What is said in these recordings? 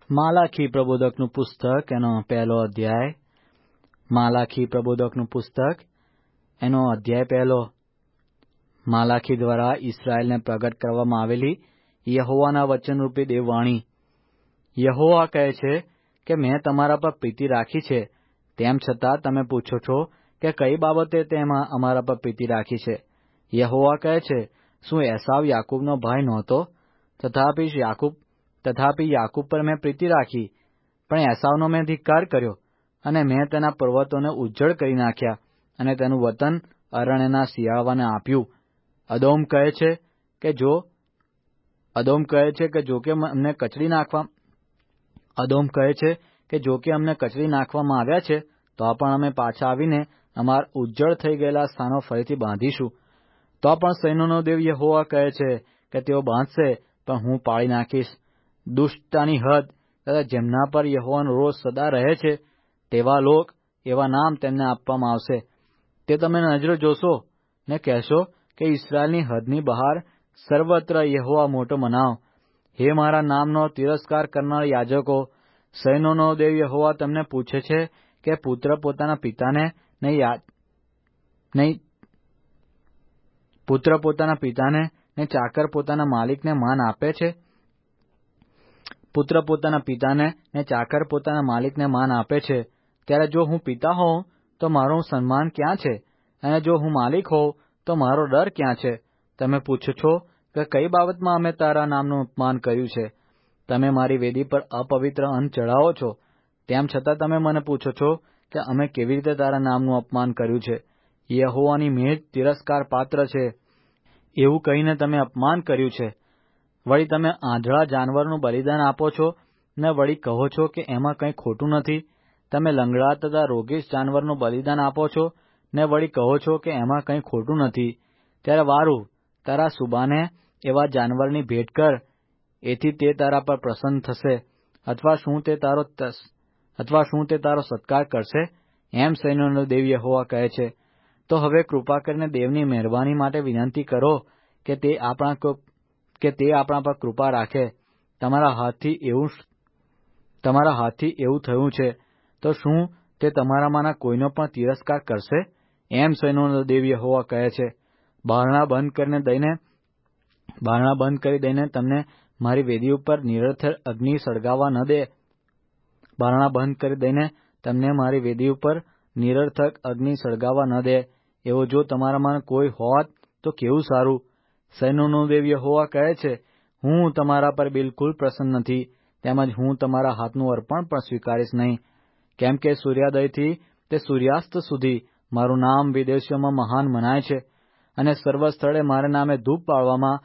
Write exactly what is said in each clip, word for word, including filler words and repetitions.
માલાખી પ્રબોધકનું પુસ્તક એનો પહેલો અધ્યાય. માલાખી પ્રબોધકનું પુસ્તક એનો અધ્યાય પહેલો. માલાખી દ્વારા ઇસ્રાયેલને પ્રગટ કરવામાં આવેલી યહોવાના વચનરૂપી દેવવાણી. યહોવા કહે છે કે મેં તમારા પર પ્રીતિ રાખી છે, તેમ છતાં તમે પૂછો છો કે કઈ બાબતે તેમાં અમારા પર પ્રીતિ રાખી છે. યહોવા કહે છે, શું એસાવ યાકૂબનો ભાઈ નહોતો? તથાપિ યાકૂબ તથાપિ યાકૂબ પર મેં પ્રીતિ રાખી, પણ એસાવનો મેં ધિક્કાર કર્યો, અને મેં તેના પર્વતોને ઉજ્જડ કરી નાખ્યા, અને તેનું વતન અરણ્યના શિયાળવાને આપ્યું. અદોમ કહે છે કે જો અદોમ કહે છે કે જો કે અમને કચડી નાખવા અદોમ કહે છે કે જો કે અમને કચડી નાખવામાં આવ્યા છે, તો પણ અમે પાછા આવીને અમારા ઉજ્જડ થઈ ગયેલા સ્થાનો ફરીથી બાંધીશું. તો પણ સૈન્યોનો દેવ યહોવા કહે છે કે તેઓ બાંધશે, પણ હું પાળી નાખીશ. દુષ્ટતાની હદ તથા જેમના પર યહોવાનો રોષ સદા રહે છે, તેવા લોક, એવા નામ તેમને આપવામાં આવશે. તે તમે નજરે જોશો ને કહેશો કે ઇસ્રાયેલની હદની બહાર સર્વત્ર યહોવા મોટો મનાવ. હે મારા નામનો તિરસ્કાર કરનાર યાજકો, સૈન્યોનો દેવ યહોવા તમને પૂછે છે કે પુત્ર પોતાના પિતાને નહીં યાદ નહીં પુત્ર પોતાના પિતાને ને ચાકર પોતાના માલિકને માન આપે છે? પુત્ર પોતાના પિતાને ને ચાકર પોતાના માલિકને માન આપે છે. ત્યારે જો હું પિતા હોઉં તો મારું સન્માન ક્યાં છે? અને જો હું માલિક હોઉં તો મારો ડર ક્યાં છે? તમે પૂછો છો કે કઈ બાબતમાં અમે તારા નામનું અપમાન કર્યું છે? તમે મારી વેદી પર અપવિત્ર અન્ન ચઢાવો છો, તેમ છતાં તમે મને પૂછો છો કે અમે કેવી રીતે તારા નામનું અપમાન કર્યું છે. યહોવાની મેજ તિરસ્કાર પાત્ર છે, એવું કહીને તમે અપમાન કર્યું છે. વળી તમે આંધળા જાનવરનું બલિદાન આપો છો, ને વળી કહો છો કે એમાં કંઈ ખોટું નથી. તમે લંગડા તથા રોગીશ જાનવરનું બલિદાન આપો છો, ને વળી કહો છો કે એમાં કંઈ ખોટું નથી. ત્યારે વારું, તારા સુબાને એવા જાનવરની ભેટ કર, એથી તે તારા પર પ્રસન્ન થશે. અથવા શું તે તારો અથવા શું તે તારો સત્કાર કરશે? એમ સૈન્યોનો દેવ યહોવા કહે છે. તો હવે કૃપા કરીને દેવની મહેરબાની માટે વિનંતી કરો કે તે આપણા કે તે આપણા પર કૃપા રાખે. તમારા હાથથી એવું તમારા હાથથી એવું થયું છે, તો શું તે તમારામાંના કોઈનો પણ તિરસ્કાર કરશે? એમ સૈન્યોનો દેવ યહોવા કહે છે. બારણા બંધ કરીને દઈને બારણા બંધ કરી દઈને તમને મારી વેદી ઉપર નિરર્થક અગ્નિ સળગાવવા ન દે બારણા બંધ કરી દઈને તમને મારી વેદી ઉપર નિરર્થક અગ્નિ સળગાવવા ન દે એવો જો તમારામાં કોઈ હોત તો કેવું સારું. સૈન્યોનો દેવ યહોવા કહે છે, હું તમારા પર બિલકુલ પ્રસન્ન નથી, તેમજ હું તમારા હાથનું અર્પણ પણ સ્વીકારીશ નહીં. કેમ કે સૂર્યોદયથી તે સૂર્યાસ્ત સુધી મારું નામ વિદેશોમાં મહાન મનાય છે, અને સર્વ સ્થળે મારા નામે ધૂપ બાળવામાં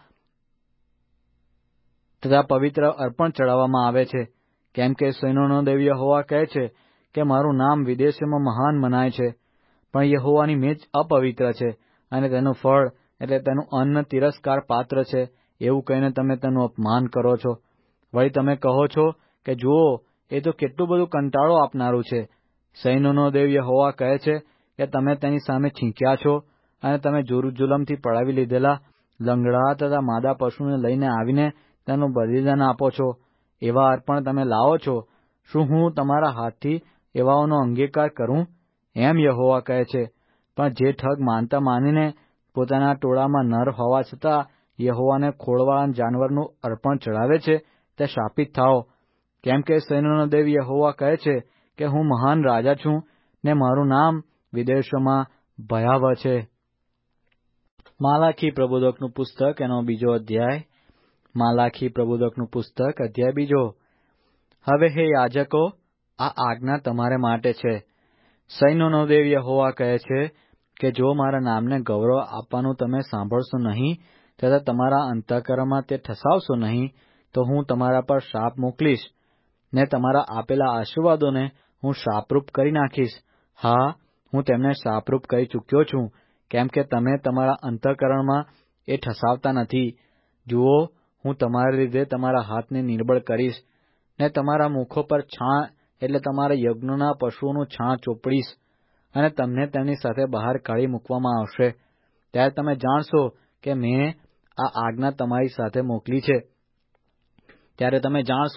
તથા પવિત્ર અર્પણ ચડાવવામાં આવે છે. કેમ કે સૈન્યોનો દેવ યહોવા કહે છે કે મારું નામ વિદેશોમાં મહાન મનાય છે. પણ યહોવાની મેજ અપવિત્ર છે, અને તેનું ફળ એટલે તેનું અન્ન તિરસ્કાર પાત્ર છે, એવું કહીને તમે તેનું અપમાન કરો છો. વળી તમે કહો છો કે જુઓ, એ તો કેટલું બધું કંટાળો આપનારું છે. સૈન્યોનો દેવ યહોવા કહે છે કે તમે તેની સામે છીંક્યા છો, અને તમે જોરુજુલમથી પડાવી લીધેલા લંગડા તથા માદા પશુને લઈને આવીને તેનું બલિદાન આપો છો. એવા અર્પણ તમે લાવો છો. શું હું તમારા હાથથી એવાઓનો અંગીકાર કરું? એમ યહોવા કહે છે. પણ જે ઠગ માનતા માનીને પોતાના ટોળામાં નર હોવા છતાં યહોવાને ખોળવાળા જાનવરનું અર્પણ ચડાવે છે, તે શાપિત થાઓ. કેમ કે સૈન્યોનો દેવ યહોવા કહે છે કે હું મહાન રાજા છું, ને મારું નામ વિદેશોમાં ભયાવહ છે. માલાખી પ્રબોધકનું પુસ્તક એનો બીજો અધ્યાય. માલાખી પ્રબોધકનું પુસ્તક અધ્યાય બીજો. હવે હે યાજકો, આ આજ્ઞા તમારે માટે છે. સૈન્યોનો દેવ યહોવા કહે છે કે જો મારા નામને ગૌરવ આપવાનું તમે સાંભળશો નહીં તથા તમારા અંતઃકરણમાં તે ઠસાવશો નહીં, તો હું તમારા પર શાપ મોકલીશ, ને તમારા આપેલા આશીર્વાદોને હું શાપરૂપ કરી નાખીશ. હા, હું તેમને શાપરૂપ કરી ચૂક્યો છું, કેમ કે તમે તમારા અંતઃકરણમાં એ ઠસાવતા નથી. જુઓ, હું તમારા લીધે તમારા હાથને નિર્બળ કરીશ, ને તમારા મુખો પર છાણ એટલે તમારા યજ્ઞોના પશુઓનું છાણ ચોપડીશ, અને તમને તેમની સાથે બહાર કાઢી મૂકવામાં આવશે. ત્યારે તમે જાણશો કે મેં આ આજ્ઞા તમારી સાથે મોકલી છે. ત્યારે તમે જાણશો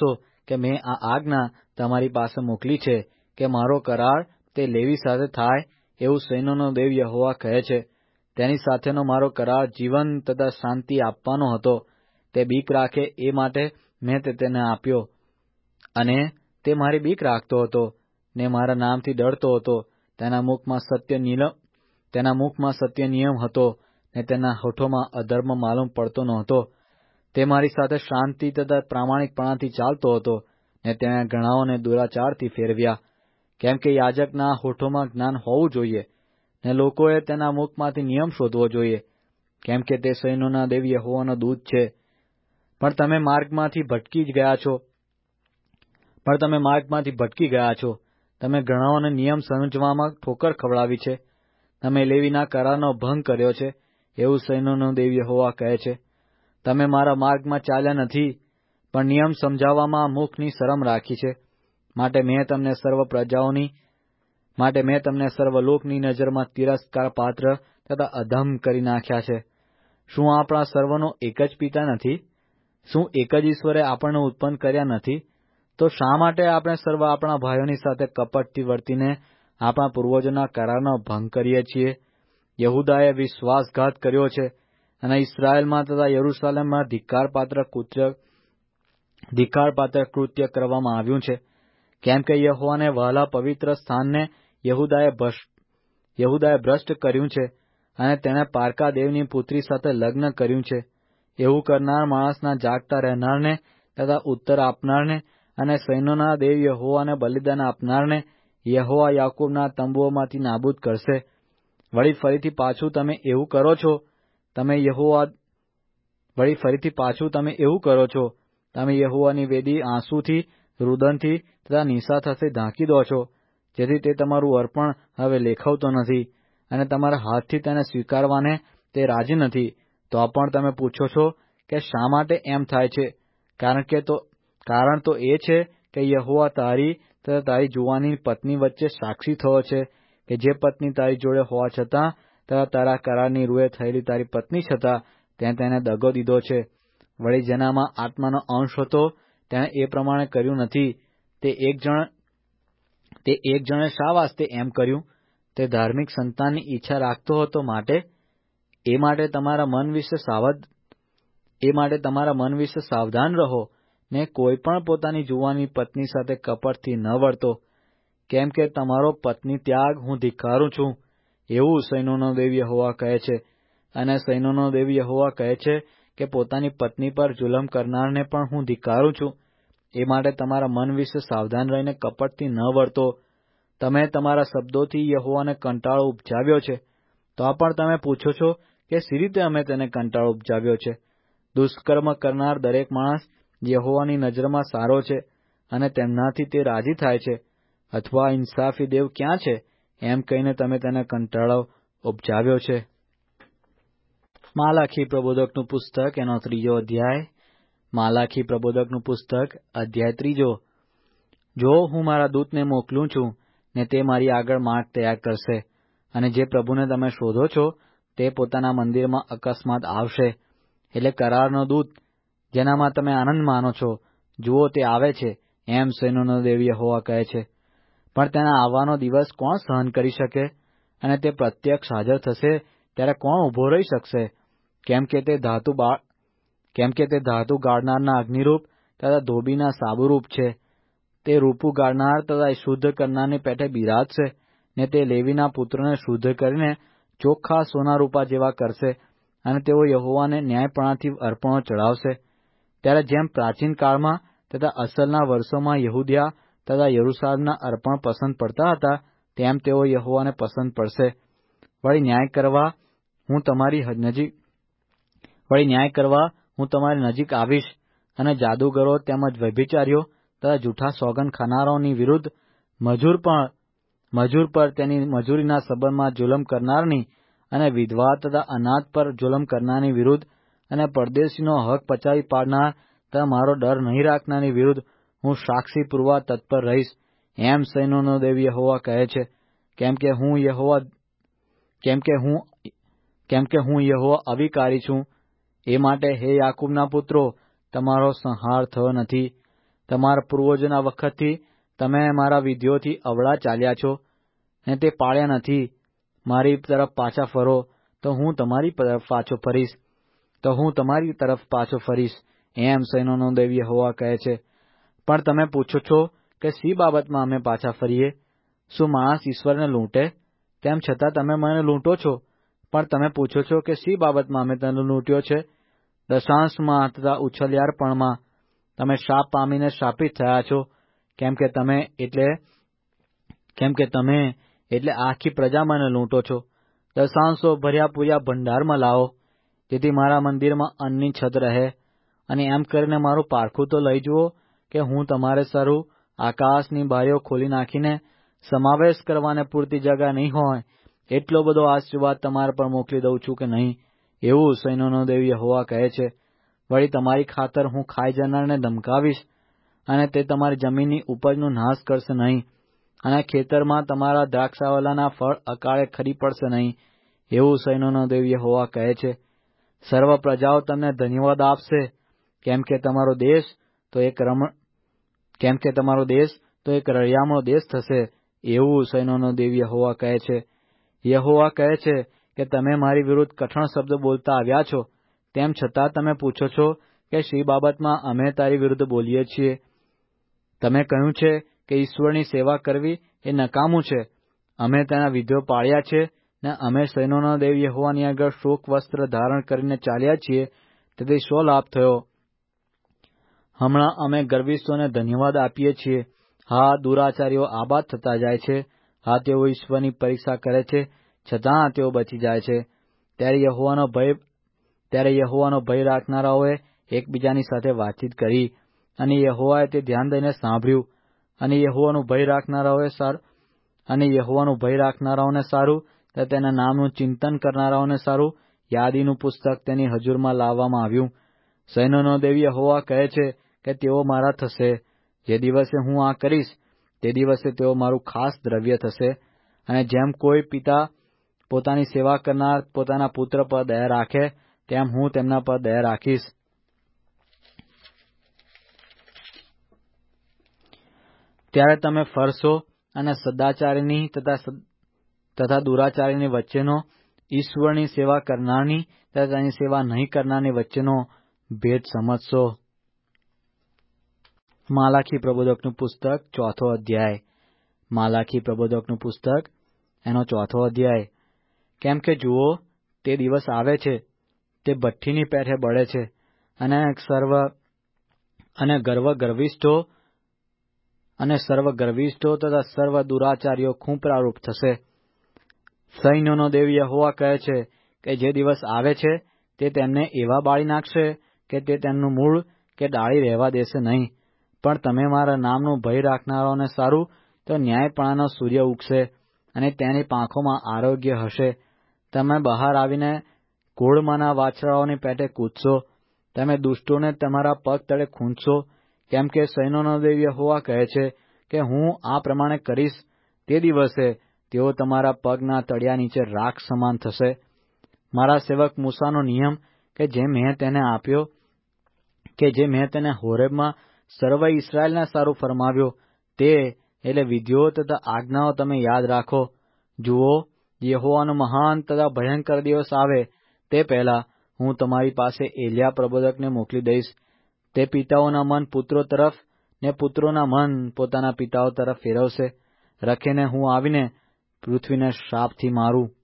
કે મેં આ આજ્ઞા તમારી પાસે મોકલી છે કે મારો કરાર તે લેવી સાથે થાય, એવું સૈન્યોનો દેવ યહોવા કહે છે. તેની સાથેનો મારો કરાર જીવન તથા શાંતિ આપવાનો હતો. તે બીક રાખે એ માટે મેં તે તેને આપ્યો, અને તે મારી બીક રાખતો હતો ને મારા નામથી ડરતો હતો. તેના મુખમાં સત્ય નિયમ તેના મુખમાં સત્ય નિયમ હતો, ને તેના હોઠોમાં અધર્મ માલુમ પડતો નહોતો. તે મારી સાથે શાંતિ તથા પ્રામાણિકપણાથી ચાલતો હતો, ને તેણે ઘણાઓને દુરાચારથી ફેરવ્યા. કેમ કે યાજકના હોઠોમાં જ્ઞાન હોવું જોઈએ, ને લોકોએ તેના મુખમાંથી નિયમ શોધવો જોઈએ, કેમ કે તે સૈન્યોના દેવ યહોવાનો દૂત છે. પણ તમે માર્ગમાંથી ભટકી જ ગયા છો પણ તમે માર્ગમાંથી ભટકી ગયા છો. તમે ઘણાઓને નિયમ સમજવામાં ઠોકર ખવડાવી છે. તમે લેવીના કરારનો ભંગ કર્યો છે, એવું સૈન્યોનો દેવ યહોવા કહે છે. તમે મારા માર્ગમાં ચાલ્યા નથી, પણ નિયમ સમજાવવામાં મુખની શરમ રાખી છે. માટે મેં તમને સર્વ પ્રજાઓની માટે મેં તમને સર્વલોકની નજરમાં તિરસ્કાર પાત્ર તથા અધમ કરી નાખ્યા છે. શું આપણા સર્વનો એક જ પિતા નથી? શું એક જ ઈશ્વરે આપણને ઉત્પન્ન કર્યા નથી? તો શા માટે આપણે સર્વ આપણા ભાઈઓની સાથે કપટથી વર્તીને આપણા પૂર્વજોના કરારનો ભંગ કરીએ છીએ? યહુદાએ વિશ્વાસઘાત કર્યો છે, અને ઇસ્રાયેલમાં તથા યરૂશાલેમમાં ધિક્કારપાત્ર કૃત્ય ધિક્કારપાત્ર કૃત્ય કરવામાં આવ્યું છે. કેમ કે યહોવાને વહાલા પવિત્ર સ્થાનને યહુદાએ યહુદાએ ભ્રષ્ટ કર્યું છે, અને તેણે પારકા દેવની પુત્રી સાથે લગ્ન કર્યું છે. એવું કરનાર માણસના જાગતા રહેનારને તથા ઉત્તર આપનારને અને સૈન્યોના દેવ યહોવાને બલિદાન આપનારને યહોવા યાકૂબના તંબુઓમાંથી નાબૂદ કરશે. વળી ફરીથી પાછું તમે એવું કરો છો તમે યહોવા વળી ફરીથી પાછું તમે એવું કરો છો તમે યહોવાની વેદી આંસુથી, રુદનથી તથા નિશાથાથી ઢાંકી દો છો, જેથી તે તમારું અર્પણ હવે લેખવતો નથી, અને તમારા હાથથી તેને સ્વીકારવાને તે રાજી નથી. તો પણ તમે પૂછો છો કે શા માટે એમ થાય છે? કારણ કે તો કારણ તો એ છે કે યહોવા તારી તથા તારી જુવાની પત્ની વચ્ચે સાક્ષી થયો છે, કે જે પત્ની તારી જોડે હોવા છતાં તથા તારા કરારની રૂએ થયેલી તારી પત્ની છતાં તેણે તેને દગો દીધો છે. વળી જેનામાં આત્માનો અંશ હતો તેણે એ પ્રમાણે કર્યું નથી. તે એક જણ તે એક જણે શા વાસ્તે એમ કર્યું? તે ધાર્મિક સંતાનની ઈચ્છા રાખતો હતો માટે એ માટે તમારા મન વિશે સાવધ એ માટે તમારા મન વિશે સાવધાન રહો, ને કોઈ પણ પોતાની જુવાની પત્ની સાથે કપટથી ન વર્તો. કેમ કે તમારો પત્ની ત્યાગ હું ધિક્કારું છું, એવું સૈન્યોનો દેવ યહોવા કહે છે. અને સૈન્યોનો દેવ યહોવા કહે છે કે પોતાની પત્ની પર જુલમ કરનારને પણ હું ધિક્કારું છું. એ માટે તમારા મન વિશે સાવધાન રહીને કપટથી ન વર્તો. તમે તમારા શબ્દોથી યહોવાને કંટાળો ઉપજાવ્યો છે. તો પણ તમે પૂછો છો કે સી રીતે અમે તેને કંટાળો ઉપજાવ્યો છે? દુષ્કર્મ કરનાર દરેક માણસ યહોવાની નજરમાં સારો છે, અને તેમનાથી તે રાજી થાય છે. અથવા ઇન્સાફી દેવ ક્યાં છે? એમ કહીને તમે તેને કંટાળો ઉપજાવ્યો છે. માલાખી પ્રબોધકનું પુસ્તક, એનો ત્રીજો અધ્યાય. માલાખી પ્રબોધકનું પુસ્તક, અધ્યાય ત્રીજો. જો હું મારા દૂતને મોકલું છું, ને તે મારી આગળ માર્ગ તૈયાર કરશે, અને જે પ્રભુને તમે શોધો છો તે પોતાના મંદિરમાં અકસ્માત આવશે. એટલે કરારનો દૂત, જેનામાં તમે આનંદ માનો છો, જુઓ તે આવે છે, એમ સૈન્યોનો દેવ યહોવા કહે છે. પણ તેના આવવાનો દિવસ કોણ સહન કરી શકે? અને તે પ્રત્યક્ષ હાજર થશે ત્યારે કોણ ઊભો રહી શકશે? કેમ કે તે ધાતુ બા કેમ કે તે ધાતુ ગાળનારના અગ્નિરૂપ તથા ધોબીના સાબુરૂપ છે. તે રૂપું ગાળનાર તથા શુદ્ધ કરનારની પેઠે બિરાજશે, ને તે લેવીના પુત્રોને શુદ્ધ કરીને ચોખ્ખા સોના રૂપા જેવા કરશે, અને તેઓ યહોવાને ન્યાયપણાથી અર્પણો ચઢાવશે. ત્યારે જેમ પ્રાચીન કાળમાં તથા અસલના વર્ષોમાં યહૂદિયા તથા યરૂશાલેમના અર્પણ પસંદ પડતા હતા, તેમ તેઓ યહોવાને પસંદ પડશે. વળી ન્યાય કરવા હું તમારી નજીક વળી ન્યાય કરવા હું તમારી નજીક આવીશ, અને જાદુગરો તેમજ વ્યભિચારીઓ તથા જૂઠા સોગંદ ખાનારાઓની વિરુદ્ધ મજૂર પણ મજૂર પર તેની મજૂરીના સંબંધમાં જુલમ કરનારની, અને વિધવા તથા અનાથ પર જુલમ કરનારની વિરુદ્ધ, અને પરદેશીનો હક પચાવી પાડનાર તથા મારો ડર નહીં રાખનારની વિરુદ્ધ હું સાક્ષી પૂરવા તત્પર રહીશ, એમ સૈન્યોનો દેવ યહોવા કહે છે. કેમ કે હું યહોવા કેમ કે હું કેમ કે હું યહોવા અવિકારી છું. એ માટે હે યાકૂબના પુત્રો, તમારો સંહાર થયો નથી. તમારા પૂર્વજોના વખતથી તમે મારા વિધિઓથી અવળા ચાલ્યા છો ને તે પાળ્યા નથી. મારી તરફ પાછા ફરો તો હું તમારી તરફ પાછો ફરીશ તો હું તમારી તરફ પાછો ફરીશ એમ સૈન્યોનો દેવ યહોવા કહે છે. પણ તમે પૂછો છો કે શી બાબતમાં અમે પાછા ફરીએ? શું માણસ ઈશ્વરને લૂંટે? તેમ છતાં તમે મને લૂંટો છો. પણ તમે પૂછો છો કે શી બાબતમાં અમે તને લૂંટ્યો છે? દશાંશમાં તથા ઉછળ્યારપણમાં તમે શાપ પામીને શાપિત થયા છો, કેમ કે તમે એટલે કેમ કે તમે એટલે આખી પ્રજા મને લૂંટો છો. દશાંશો ભર્યા પૂર્યા ભંડારમાં લાવો, જેથી મારા મંદિરમાં અન્નની છત રહે. અને એમ કરીને મારું પારખું તો લઈ જુઓ કે હું તમારે સારું આકાશની બારીઓ ખોલી નાખીને સમાવેશ કરવાને પૂરતી જગા નહીં હોય એટલો બધો આશીર્વાદ તમારા પર મોકલી દઉં છું કે નહીં, એવું સૈન્યોનો દેવ યહોવા કહે છે. વળી તમારી ખાતર હું ખાઈ જનારને ધમકાવીશ, અને તે તમારી જમીનની ઉપજનો નાશ કરશે નહીં, અને ખેતરમાં તમારા દ્રાક્ષાવલાના ફળ અકાળે ખરી પડશે નહીં, એવું સૈન્યોનો દેવ યહોવા કહે છે. સર્વ પ્રજાઓ તમને ધન્યવાદ આપશે, કેમ કે તમારો દેશ તો એક રમ કેમ કે તમારો દેશ તો એક રળિયામણો દેશ થશે, એવું સૈન્યોનો દેવ યહોવા કહે છે. યહોવા કહે છે કે તમે મારી વિરુદ્ધ કઠણ શબ્દ બોલતા આવ્યા છો, તેમ છતાં તમે પૂછો છો કે શી બાબતમાં અમે તારી વિરુદ્ધ બોલીએ છીએ? તમે કહ્યું છે કે ઈશ્વરની સેવા કરવી એ નકામું છે. અમે તેના વિધિઓ પાળ્યા છે ને અમે સૈન્યોનો દેવ યહોવાની આગળ શોક વસ્ત્ર ધારણ કરીને ચાલ્યા છીએ, તેથી શો લાભ થયો? હમણાં અમે ગર્વિષ્ઠોને ધન્યવાદ આપીએ છીએ. હા, દુરાચારીઓ આબાદ થતા જાય છે. હા, તેઓ ઈશ્વરની પરીક્ષા કરે છે, છતાં તેઓ બચી જાય છે. ત્યારે યહોવાનો ભય ત્યારે યહોવાનો ભય રાખનારાઓએ એકબીજાની સાથે વાતચીત કરી, અને યહોવાએ તે ધ્યાન દઈને સાંભળ્યું. અને યહોવાનું ભય રાખનારાઓએ સારું અને યહોવાનું ભય રાખનારાઓને સારું તો તેના નામનું ચિંતન કરનારાઓને સારું યાદીનું પુસ્તક તેની હજુરમાં લાવવામાં આવ્યું. સૈન્યોનો દેવ યહોવા કહે છે કે તેઓ મારા થશે. જે દિવસે હું આ કરીશ તે દિવસે તેઓ મારું ખાસ દ્રવ્ય થશે. અને જેમ કોઈ પિતા પોતાની સેવા કરનાર પોતાના પુત્ર પર દયા રાખે, તેમ હું તેમના પર દયા રાખીશ. ત્યારે તમે ફરશો અને સદાચારીની તથા તથા દુરાચારીની વચ્ચેનો, ઈશ્વરની સેવા કરનારની તથા તેની સેવા નહીં કરનારની વચ્ચેનો ભેદ સમજશો. માલાખી પ્રબોધકનું પુસ્તક ચોથો અધ્યાય. માલાખી પ્રબોધકનું પુસ્તક એનો ચોથો અધ્યાય. કેમ કે જુઓ, તે દિવસ આવે છે, તે ભઠ્ઠીની પેઠે બળે છે, અને સર્વ અને ગર્વ ગર્વિષ્ઠો અને સર્વ ગર્વિષ્ઠો તથા સર્વ દુરાચારીઓ ખૂંપરારૂપ થશે. સૈન્યોનો દેવ યહોવા કહે છે કે જે દિવસ આવે છે તે તેમને એવા બાળી નાખશે કે તે તેમનું મૂળ કે ડાળી રહેવા દેશે નહીં. પણ તમે મારા નામનું ભય રાખનારાઓને સારું તો ન્યાયપણાનો સૂર્ય ઉગશે, અને તેની પાંખોમાં આરોગ્ય હશે. તમે બહાર આવીને ઘોડમાંના વાછરાઓની પેટે કૂદશો, તમે દુષ્ટોને તમારા પગ તળે ખૂંદશો. કેમ કે સૈન્યોનો દેવ યહોવા કહે છે કે હું આ પ્રમાણે કરીશ. તે દિવસે તેઓ તમારા પગના તળિયા નીચે રાખ સમાન થશે. મારા સેવક મૂસાનો નિયમ કે જે મેં તેને આપ્યો કે જે મેં તેને હોરેબમાં સર્વ ઇસ્રાયેલને સારું ફરમાવ્યો, તે એટલે વિધિઓ તથા આજ્ઞાઓ તમે યાદ રાખો. જુઓ, યહોવાનો મહાન તથા ભયંકર દિવસ આવે તે પહેલા હું તમારી પાસે એલિયા પ્રબોધકને મોકલી દઈશ. તે પિતાઓના મન પુત્રો તરફ ને પુત્રોના મન પોતાના પિતાઓ તરફ ફેરવશે. રખીને હું આવીને પૃથ્વીને શ્રાપથી મારું.